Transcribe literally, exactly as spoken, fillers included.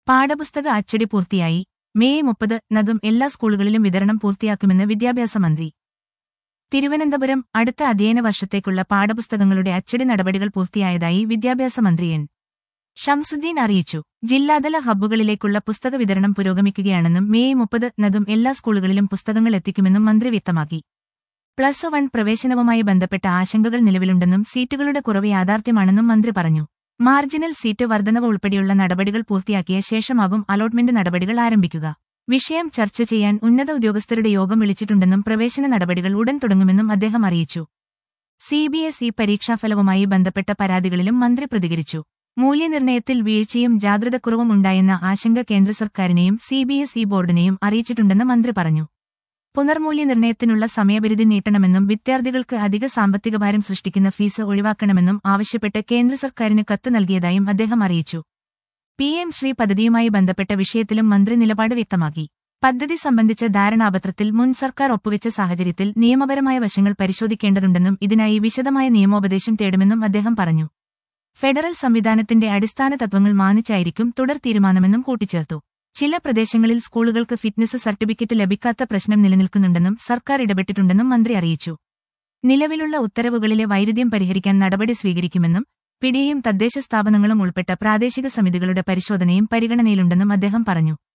പാഠപുസ്തക അച്ചടി പൂർത്തിയായി. മെയ് മുപ്പത് നകം എല്ലാ സ്കൂളുകളിലും വിതരണം പൂർത്തിയാക്കുമെന്ന് വിദ്യാഭ്യാസ മന്ത്രി. തിരുവനന്തപുരം അടുത്ത അധ്യയന വർഷത്തേക്കുള്ള പാഠപുസ്തകങ്ങളുടെ അച്ചടി നടപടികൾ പൂർത്തിയായതായി വിദ്യാഭ്യാസ മന്ത്രി എൻ. ഷംസുദ്ദീൻ അറിയിച്ചു. ജില്ലാതല ഹബ്ബുകളിലേക്കുള്ള പുസ്തക വിതരണം പുരോഗമിക്കുകയാണെന്നും മെയ് മുപ്പത് നകം എല്ലാ സ്കൂളുകളിലും പുസ്തകങ്ങൾ എത്തിക്കുമെന്നും മന്ത്രി വ്യക്തമാക്കി. പ്ലസ് വൺ പ്രവേശനവുമായി ബന്ധപ്പെട്ട ആശങ്കകൾ നിലവിലുണ്ടെന്നും സീറ്റുകളുടെ കുറവ് യാഥാർത്ഥ്യമാണെന്നും മന്ത്രി പറഞ്ഞു. മാർജിനൽ സീറ്റ് വർധനവ് ഉൾപ്പെടെയുള്ള നടപടികൾ പൂർത്തിയാക്കിയ ശേഷമാകും അലോട്ട്മെന്റ് നടപടികൾ ആരംഭിക്കുക. വിഷയം ചർച്ച ചെയ്യാൻ ഉന്നത ഉദ്യോഗസ്ഥരുടെ യോഗം വിളിച്ചിട്ടുണ്ടെന്നും പ്രവേശന നടപടികൾ ഉടൻ തുടങ്ങുമെന്നും അദ്ദേഹം അറിയിച്ചു. സി ബി എസ് ഇ പരീക്ഷാഫലവുമായി ബന്ധപ്പെട്ട പരാതികളിലും മന്ത്രി പ്രതികരിച്ചു. മൂല്യനിർണ്ണയത്തിൽ വീഴ്ചയും ജാഗ്രതക്കുറവും ഉണ്ടായെന്ന ആശങ്ക കേന്ദ്ര സർക്കാരിനെയും സി ബി എസ് ഇ ബോർഡിനെയും അറിയിച്ചിട്ടുണ്ടെന്ന് മന്ത്രി പറഞ്ഞു. പുനർമൂല്യനിർണ്ണയത്തിനുള്ള സമയപരിധി നീട്ടണമെന്നും വിദ്യാർത്ഥികൾക്ക് അധിക സാമ്പത്തിക ഭാരം സൃഷ്ടിക്കുന്ന ഫീസ് ഒഴിവാക്കണമെന്നും ആവശ്യപ്പെട്ട് കേന്ദ്ര സർക്കാരിന് കത്ത് നൽകിയതായും അദ്ദേഹം അറിയിച്ചു. പി എം ശ്രീ പദ്ധതിയുമായി ബന്ധപ്പെട്ട വിഷയത്തിലും മന്ത്രി നിലപാട് വ്യക്തമാക്കി. പദ്ധതി സംബന്ധിച്ച ധാരണാപത്രത്തിൽ മുൻ സർക്കാർ ഒപ്പുവെച്ച സാഹചര്യത്തിൽ നിയമപരമായ വശങ്ങൾ പരിശോധിക്കേണ്ടതുണ്ടെന്നും ഇതിനായി വിശദമായ നിയമോപദേശം തേടുമെന്നും അദ്ദേഹം പറഞ്ഞു. ഫെഡറൽ സംവിധാനത്തിന്റെ അടിസ്ഥാന തത്വങ്ങൾ മാനിച്ചായിരിക്കും തുടർ തീരുമാനമെന്നും കൂട്ടിച്ചേർത്തു. ചില പ്രദേശങ്ങളിൽ സ്കൂളുകൾക്ക് ഫിറ്റ്നസ് സർട്ടിഫിക്കറ്റ് ലഭിക്കാത്ത പ്രശ്നം നിലനിൽക്കുന്നുണ്ടെന്നും സർക്കാർ ഇടപെട്ടിട്ടുണ്ടെന്നും മന്ത്രി അറിയിച്ചു. നിലവിലുള്ള ഉത്തരവുകളിലെ വൈരുദ്ധ്യം പരിഹരിക്കാൻ നടപടി സ്വീകരിക്കുമെന്നും പിടിയും തദ്ദേശ സ്ഥാപനങ്ങളും ഉൾപ്പെട്ട പ്രാദേശിക സമിതികളുടെ പരിശോധനയും പരിഗണനയിലുണ്ടെന്നും അദ്ദേഹം പറഞ്ഞു.